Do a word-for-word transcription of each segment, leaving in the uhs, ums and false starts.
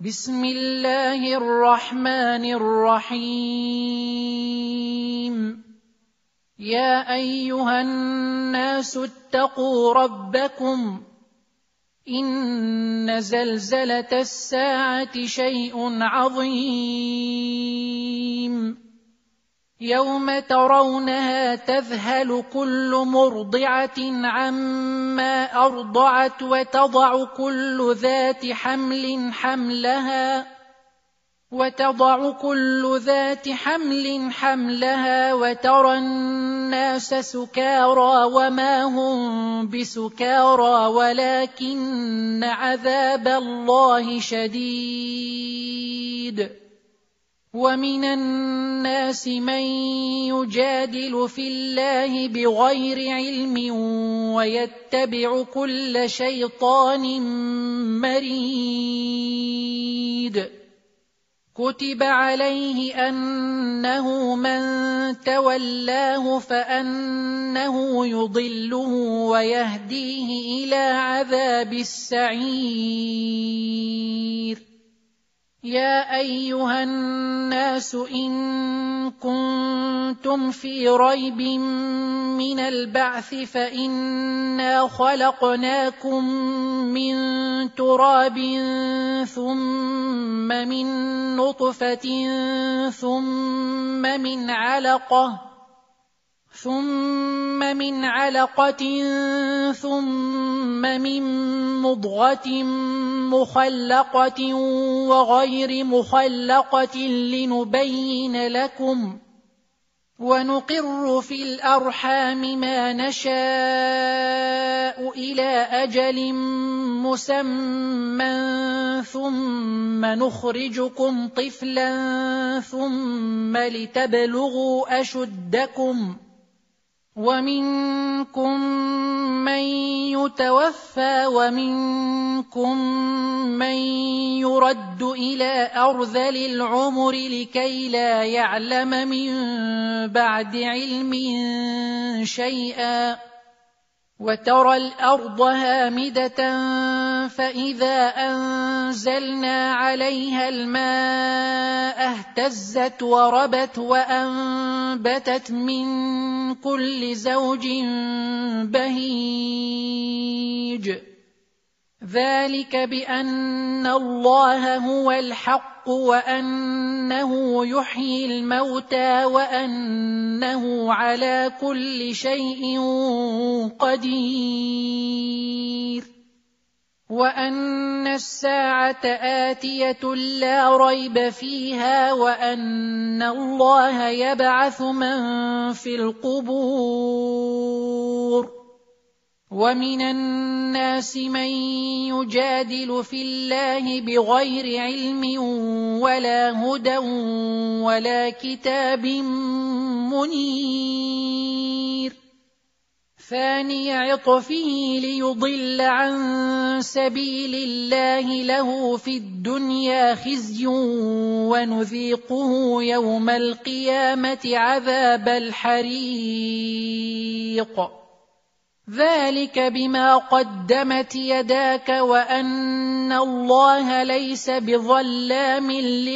بسم الله الرحمن الرحيم يا أيها الناس اتقوا ربكم إن زلزلة الساعة شيء عظيم يوم ترونها تذهل كل مرضعة عما أرضعت وتضع كل ذات حمل حملها وتضع كل ذات حمل حملها وترى الناس سكارى وما هم بسكارى ولكن عذاب الله شديد ومن الناس من يجادل في الله بغير علم ويتبع كل شيطان مريد كتب عليه أنه من تولاه فأنه يضله ويهديه إلى عذاب السعير يا أيها الناس إن كنتم في ريب من البعث فإنا خلقناكم من تراب ثم من نطفة ثم من علقة ثم من علقة ثم من مضغة مخلقة وغير مخلقة لنبين لكم ونقر في الأرحام ما نشاء إلى أجل مسمى ثم نخرجكم طفلا ثم لتبلغوا أشدكم ومنكم من يتوفى ومنكم من يرد إلى أرذل العمر لكي لا يعلم من بعد علم شيئا وترى الأرض هامدة فإذا أنزلنا عليها الماء اهتزت وربت وأنبتت من كل زوج بهيج ذلك بأن الله هو الحق وأنه يحيي الموتى وأنه على كل شيء قدير وأن الساعة آتية لا ريب فيها وأن الله يبعث من في القبور ومن الناس من يجادل في الله بغير علم ولا هدى ولا كتاب منير ثاني عطفه ليضل عن سبيل الله له في الدنيا خزي ونذيقه يوم القيامة عذاب الحريق ذلك بما قدمت يداك وأن الله ليس بظلام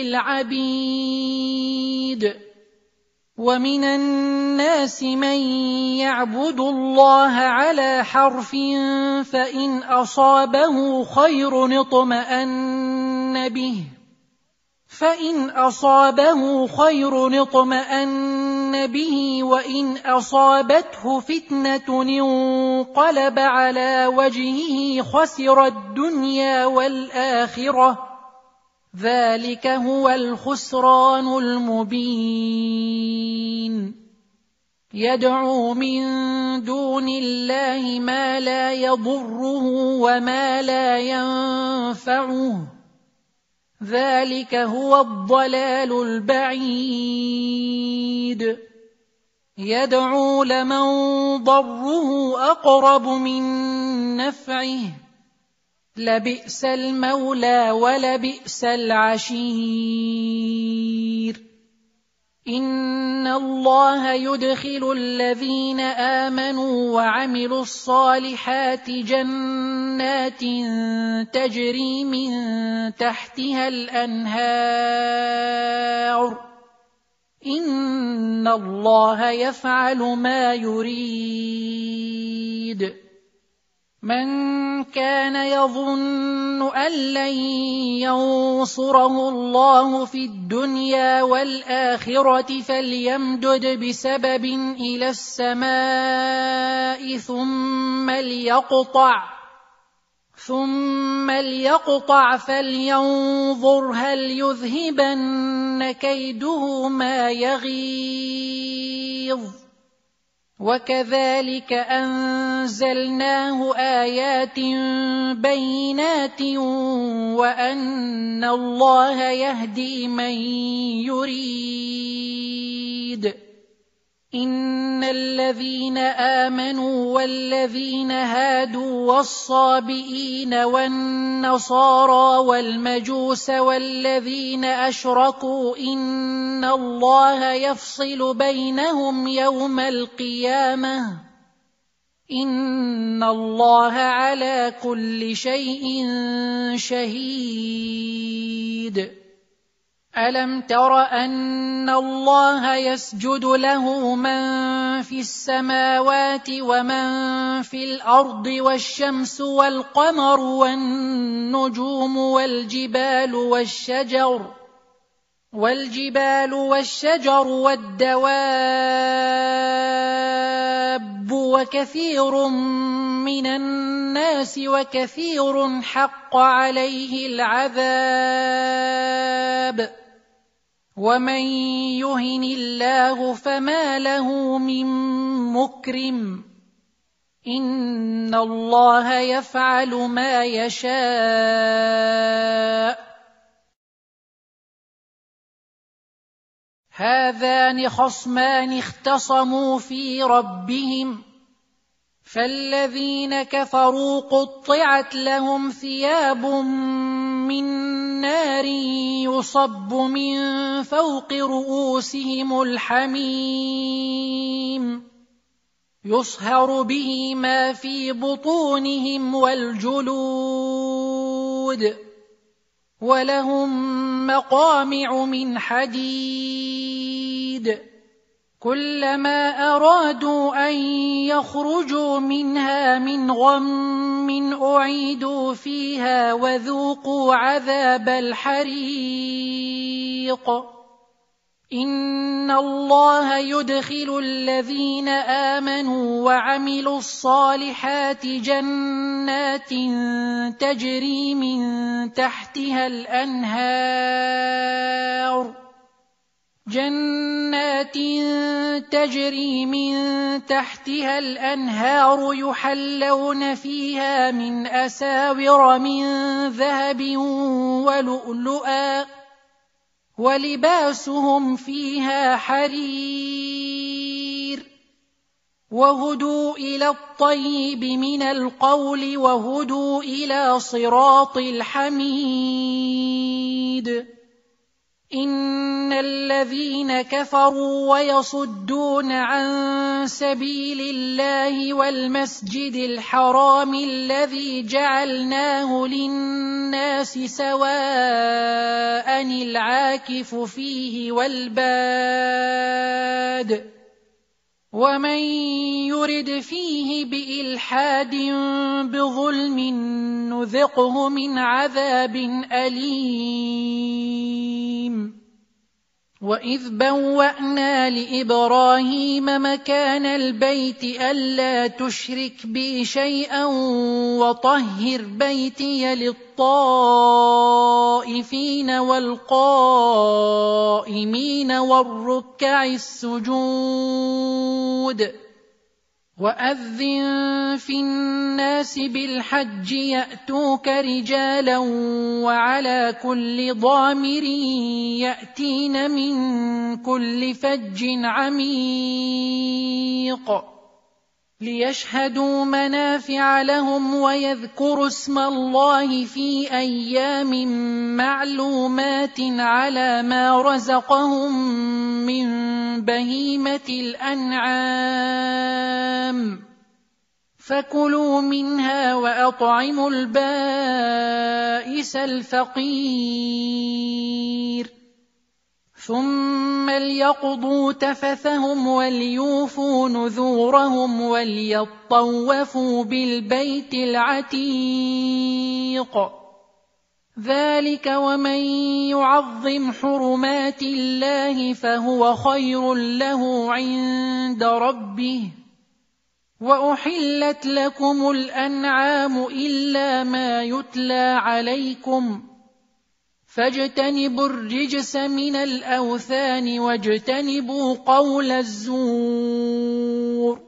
للعبيد ومن الناس من يعبد الله على حرف فإن أصابه خير اطمأن به فإن أصابه خير اطمأن به وإن أصابته فتنة انقلب على وجهه خسر الدنيا والآخرة ذلك هو الخسران المبين يدعو من دون الله ما لا يضره وما لا ينفعه ذلك هو الضلال البعيد يدعو لمن ضره أقرب من نفعه لبئس المولى ولبئس العشير إن الله يدخل الذين آمنوا وعملوا الصالحات جنات تجري من تحتها الأنهار إن الله يفعل ما يريد من كان يظن أن لن ينصره الله في الدنيا والآخرة فليمدد بسبب إلى السماء ثم ليقطع ثم ليقطع فلينظر هل يذهبن كيده ما يغيظ وكذلك أنزلناه آيات بينات وأن الله يهدي من يريد إن الذين آمنوا والذين هادوا والصابئين والنصارى والمجوس والذين أشركوا إن الله يفصل بينهم يوم القيامة إن الله على كل شيء شهيد ألم تر أن الله يسجد له من في السماوات ومن في الأرض والشمس والقمر والنجوم والجبال والشجر والجبال والشجر والدواب وكثير من الناس وكثير حق عليه العذاب ومن يهن الله فما له من مكرم إن الله يفعل ما يشاء هذان خصمان اختصموا في ربهم فالذين كفروا قطعت لهم ثياب من نار يصب من فوق رؤوسهم الحميم يصهر به ما في بطونهم والجلود ولهم مقامع من حديد كلما أرادوا أن يخرجوا منها من غم أعيدوا فيها وذوقوا عذاب الحريق إن الله يدخل الذين آمنوا وعملوا الصالحات جنات تجري من تحتها الأنهار جنات تجري من تحتها الأنهار يحلون فيها من أساور من ذهب ولؤلؤا ولباسهم فيها حرير وهدوا إلى الطيب من القول وهدوا إلى صراط الحميد إن الذين كفروا ويصدون عن سبيل الله والمسجد الحرام الذي جعلناه للناس سواء العاكف فيه والباد ومن يرد فيه بإلحاد بظلم نذقه من عذاب أليم وإذ بوأنا لإبراهيم مكان البيت ألا تشرك بي شيئا وطهر بيتي للطائفين والقائمين والركع السجود وأذن في الناس بالحج يأتوك رجالا وعلى كل ضامر يأتين من كل فج عميق ليشهدوا منافع لهم ويذكروا اسم الله في أيام معلومات على ما رزقهم من بهيمة الأنعام فكلوا منها وأطعموا البائس الفقير ثم ليقضوا تفثهم وليوفوا نذورهم وليطوفوا بالبيت العتيق ذلك ومن يعظم حرمات الله فهو خير له عند ربه وأحلت لكم الأنعام إلا ما يتلى عليكم فاجتنبوا الرجس من الأوثان واجتنبوا قول الزور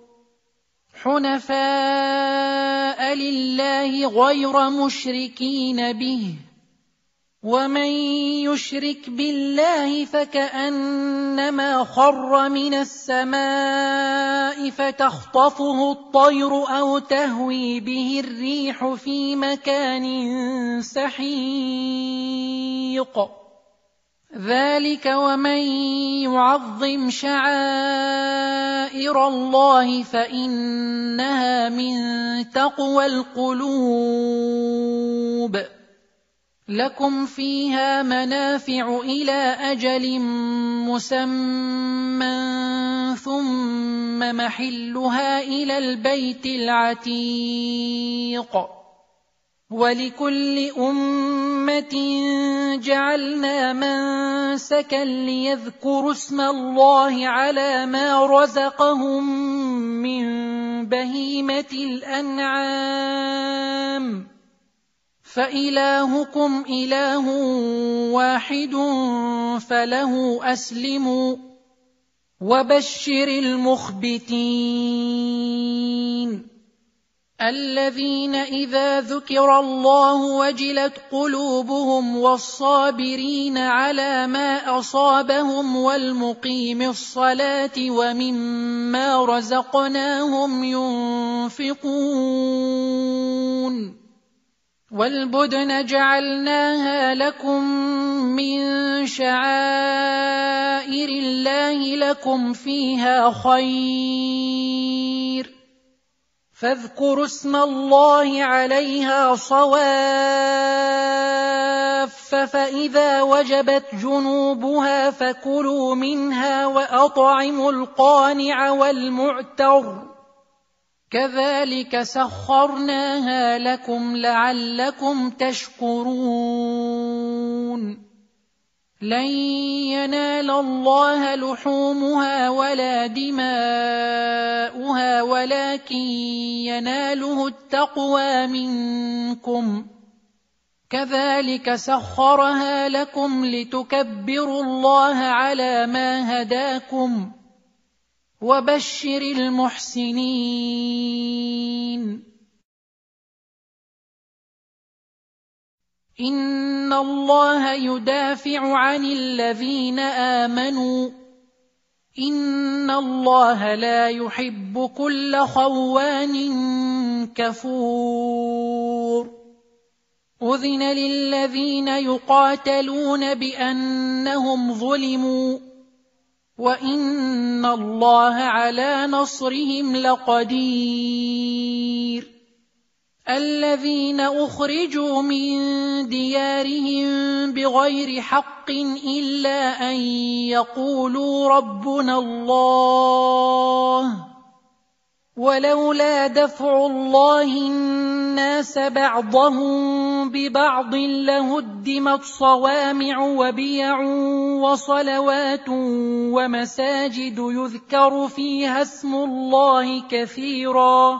حنفاء لله غير مشركين به ومن يشرك بالله فكأنما خر من السماء فتخطفه الطير أو تهوي به الريح في مكان سحيق ذلك ومن يعظم شعائر الله فإنها من تقوى القلوب لكم فيها منافع إلى أجل مسمى ثم محلها إلى البيت العتيق ولكل أمة جعلنا منسكا ليذكروا اسم الله على ما رزقهم من بهيمة الأنعام فإلهكم إله واحد فله أسلموا وبشر المخبتين الذين إذا ذكر الله وجلت قلوبهم والصابرين على ما أصابهم والمقيم الصلاة ومما رزقناهم ينفقون والبدن جعلناها لكم من شعائر الله لكم فيها خير فاذكروا اسم الله عليها صواف فإذا وجبت جنوبها فكلوا منها وأطعموا القانع والمعتر كذلك سخرناها لكم لعلكم تشكرون لن ينال الله لحومها ولا دماؤها ولكن يناله التقوى منكم كذلك سخرها لكم لتكبروا الله على ما هداكم وبشر المحسنين إن الله يدافع عن الذين آمنوا إن الله لا يحب كل خوان كفور أذن للذين يقاتلون بأنهم ظلموا وإن الله على نصرهم لقدير الذين أخرجوا من ديارهم بغير حق إلا أن يقولوا ربنا الله ولولا دفع الله الناس بعضهم ببعض لهدمت صوامع وبيع وصلوات ومساجد يذكر فيها اسم الله كثيرا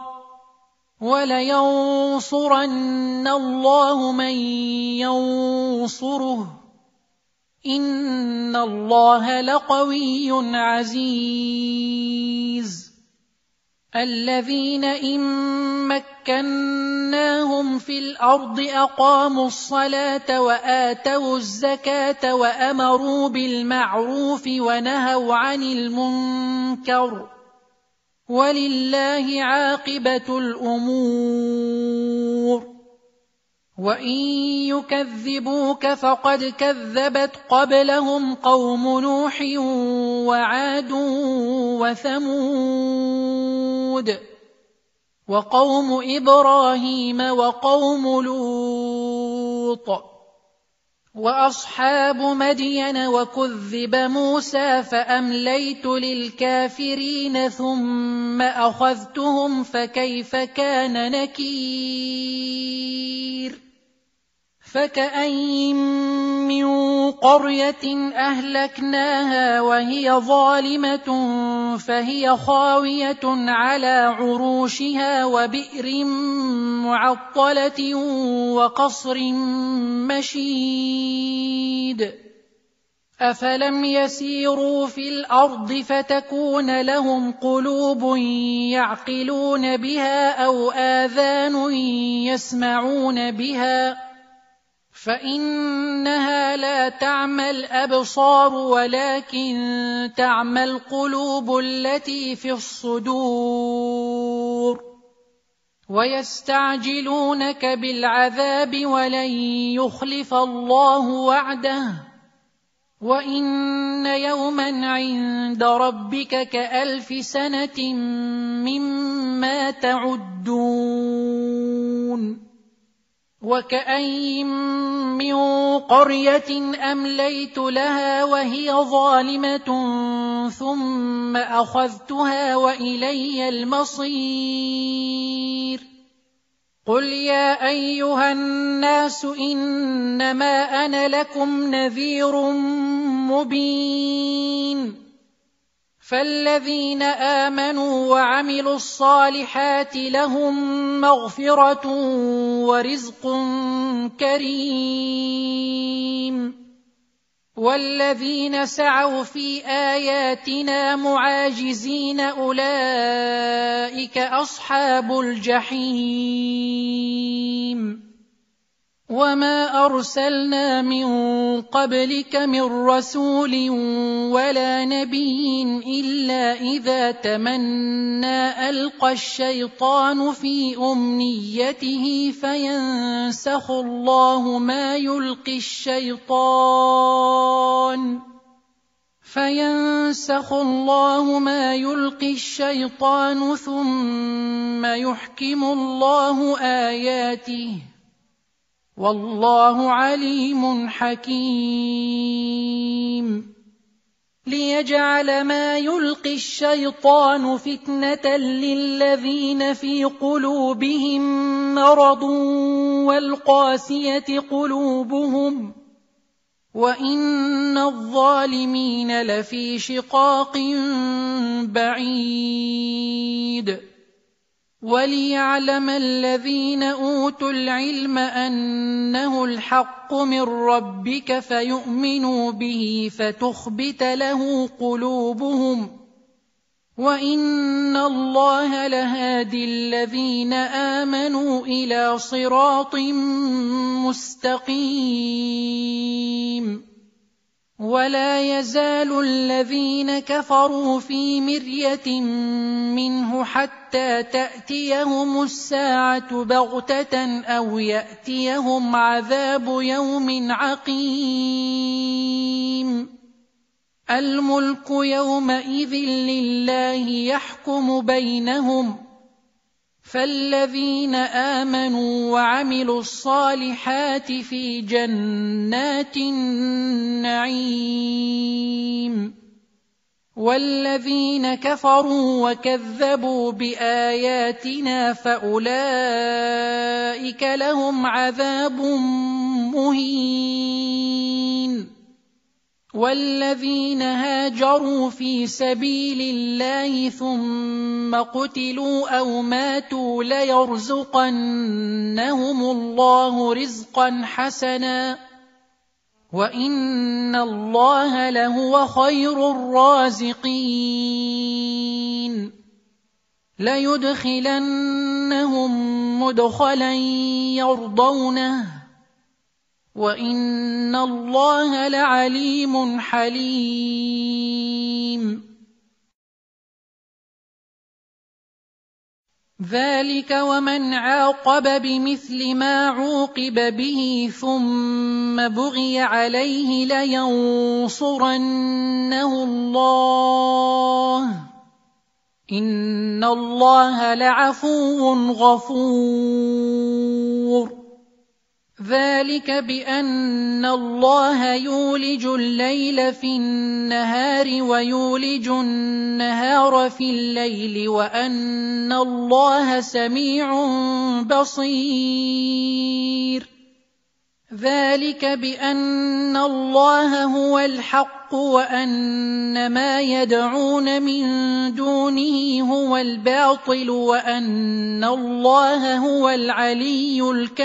ولينصرن الله من ينصره إن الله لقوي عزيز الذين إن مكناهم في الأرض أقاموا الصلاة وآتوا الزكاة وأمروا بالمعروف ونهوا عن المنكر ولله عاقبة الأمور. وإن يكذبوك فقد كذبت قبلهم قوم نوح وعاد وثمود وقوم إبراهيم وقوم لوط وأصحاب مدين وكذب موسى فأمليت للكافرين ثم أخذتهم فكيف كان نكير. فكأين من قرية أهلكناها وهي ظالمة فهي خاوية على عروشها وبئر معطلة وقصر مشيد. أفلم يسيروا في الأرض فتكون لهم قلوب يعقلون بها أو آذان يسمعون بها فإنها لا تعمى الأبصار ولكن تعمى القلوب التي في الصدور. ويستعجلونك بالعذاب ولن يخلف الله وعده وإن يوما عند ربك كألف سنة مما تعدون. وكأين من قرية أمليت لها وهي ظالمة ثم أخذتها وإلي المصير. قل يا أيها الناس إنما أنا لكم نذير مبين. فالذين آمنوا وعملوا الصالحات لهم مغفرة ورزق كريم. والذين سعوا في آياتنا معاجزين أولئك أصحاب الجحيم. وما أرسلنا من قبلك من رسول ولا نبي إلا إذا تمنى ألقى الشيطان في أمنيته فينسخ الله ما يلقي الشيطان فينسخ الله ما يلقي الشيطان ثم يحكم الله آياته والله عليم حكيم. ليجعل ما يلقي الشيطان فتنة للذين في قلوبهم مرض والقاسية قلوبهم وإن الظالمين لفي شقاق بعيد. وليعلم الذين أوتوا العلم أنه الحق من ربك فيؤمنوا به فتخبت له قلوبهم وإن الله لهادي الذين آمنوا إلى صراط مستقيم. ولا يزال الذين كفروا في مرية منه حتى تأتيهم الساعة بغتة أو يأتيهم عذاب يوم عقيم. الملك يومئذ لله يحكم بينهم فالذين آمنوا وعملوا الصالحات في جنات النعيم. والذين كفروا وكذبوا بآياتنا فأولئك لهم عذاب مهين. والذين هاجروا في سبيل الله ثم قتلوا أو ماتوا ليرزقنهم الله رزقا حسنا وإن الله لهو خير الرازقين. ليدخلنهم مدخلا يرضونه وإن الله لعليم حليم. ذلك ومن عاقب بمثل ما عوقب به ثم بغي عليه لينصرنه الله إن الله لعفو غفور. ذلك بأن الله يولج الليل في النهار ويولج النهار في الليل وأن الله سميع بصير. ذلك بأن الله هو الحق وأن ما يدعون من دونه هو الباطل وأن الله هو العلي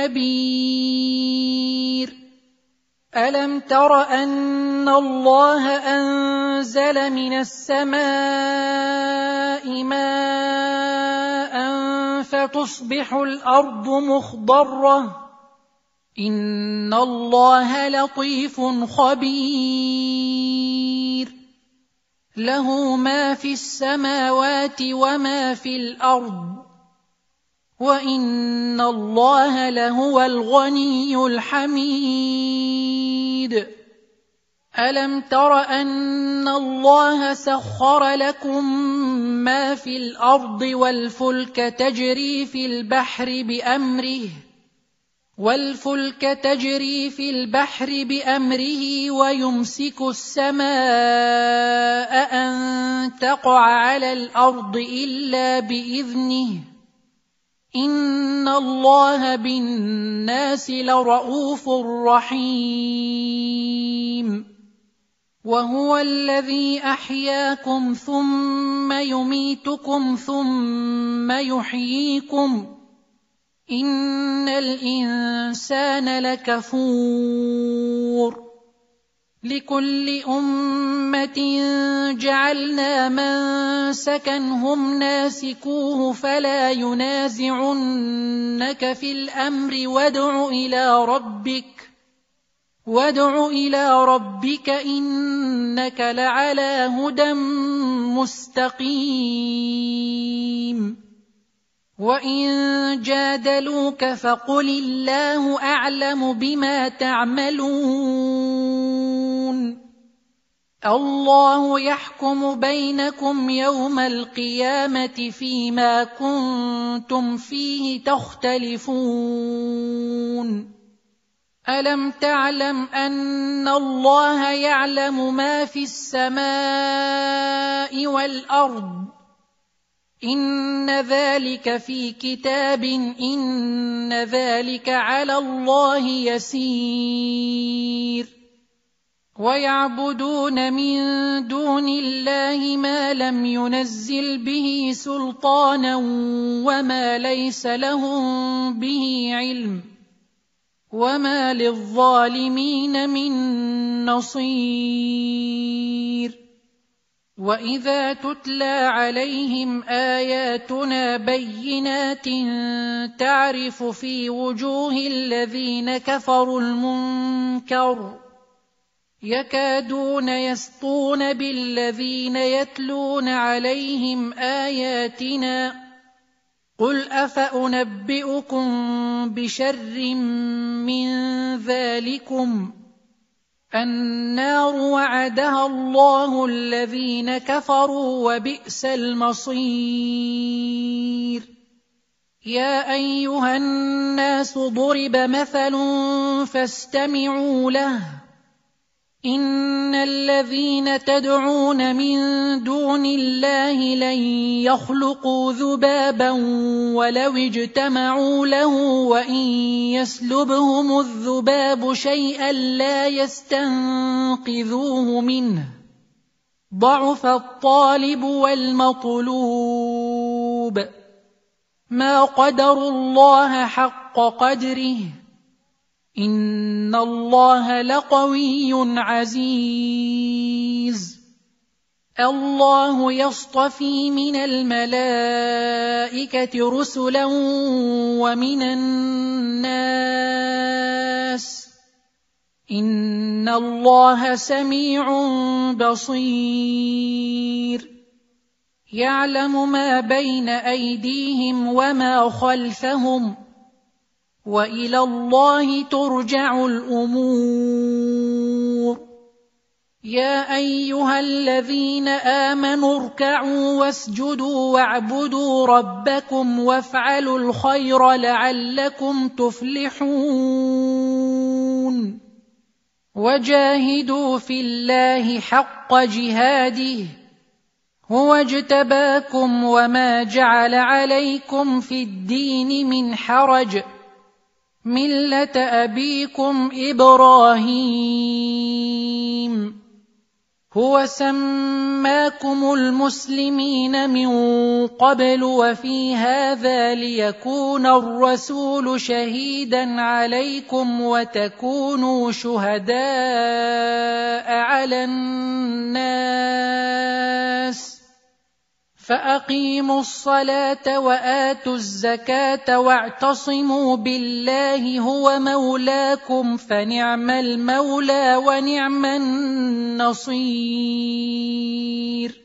الكبير. ألم تر أن الله أنزل من السماء ماء فتصبح الأرض مخضرة إن الله لطيف خبير. له ما في السماوات وما في الأرض وإن الله لهو الغني الحميد. ألم تر أن الله سخر لكم ما في الأرض والفلك تجري في البحر بأمره والفلك تجري في البحر بأمره ويمسك السماء أن تقع على الأرض إلا بإذنه إن الله بالناس لرءوف رحيم. وهو الذي أحياكم ثم يميتكم ثم يحييكم إن الإنسان لكفور. لكل أمة جعلنا منسكا هم ناسكوه فلا ينازعنك في الأمر وادع إلى ربك وادع إلى ربك إنك لعلى هدى مستقيم. وإن جادلوك فقل الله أعلم بما تعملون الله يحكم بينكم يوم القيامة فيما كنتم فيه تختلفون. ألم تعلم أن الله يعلم ما في السماء والأرض إن ذلك في كتاب إن ذلك على الله يسير. ويعبدون من دون الله ما لم ينزل به سلطانا وما ليس لهم به علم وما للظالمين من نصير. وإذا تتلى عليهم آياتنا بينات تعرف في وجوه الذين كفروا المنكر يكادون يسطون بالذين يتلون عليهم آياتنا قل أفأنبئكم بشر من ذلكم النار وعدها الله الذين كفروا وبئس المصير. يا أيها الناس ضرب مثل فاستمعوا له إن الذين تدعون من دون الله لن يخلقوا ذبابا ولو اجتمعوا له وإن يسلبهم الذباب شيئا لا يستنقذوه منه ضعف الطالب والمطلوب ما قدروا الله حق قدره إن الله لقوي عزيز. الله يصطفي من الملائكة رسلا ومن الناس إن الله سميع بصير. يعلم ما بين أيديهم وما خلفهم وإلى الله ترجع الأمور. يا أيها الذين آمنوا اركعوا واسجدوا واعبدوا ربكم وافعلوا الخير لعلكم تفلحون. وجاهدوا في الله حق جهاده هو اجتباكم وما جعل عليكم في الدين من حرج ملة أبيكم إبراهيم هو سماكم المسلمين من قبل وفي هذا ليكون الرسول شهيدا عليكم وتكونوا شهداء على الناس فأقيموا الصلاة وآتوا الزكاة واعتصموا بالله هو مولاكم فنعم المولى ونعم النصير.